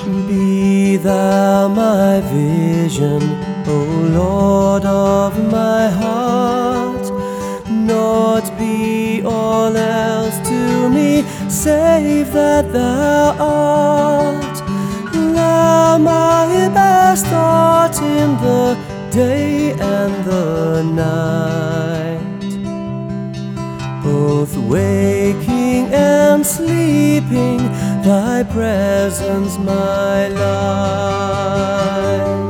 Be thou my vision, O Lord of my heart. Not be all else to me, save that thou art. Thou my best thought in the day and the night, both waking and sleeping, thy presence my light.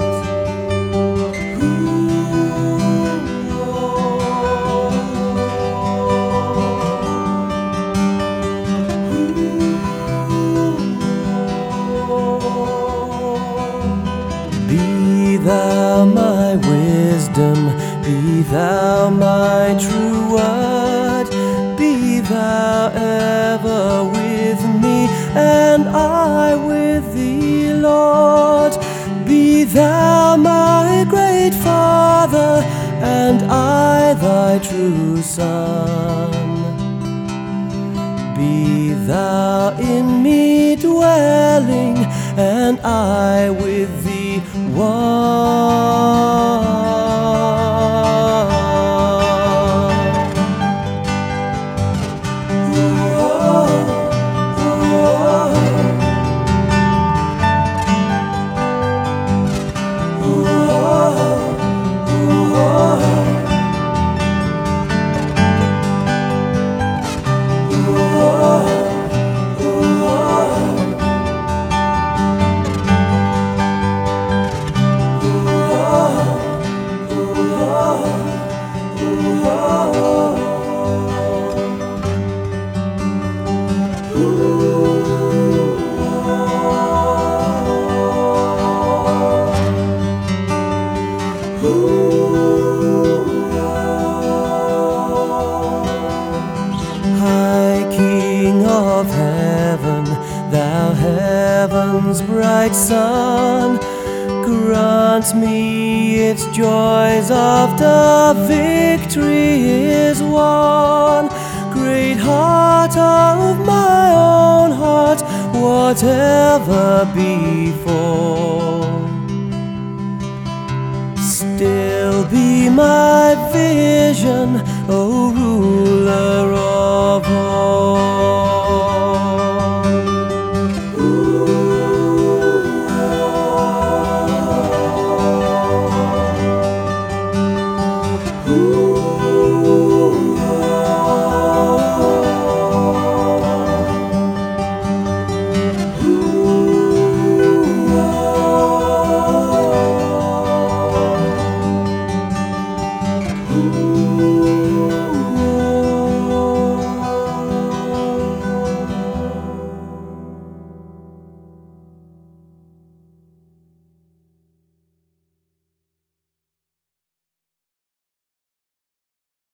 Be thou my wisdom, be thou my true word, be thou ever with me, and I with thee, Lord. Be thou my great Father, and I thy true Son. Be thou in me dwelling, and I with thee one. High King of heaven, thou heaven's bright sun, grant me its joys after victory is won. Great heart of my own heart, whatever befall, still be my vision, O ruler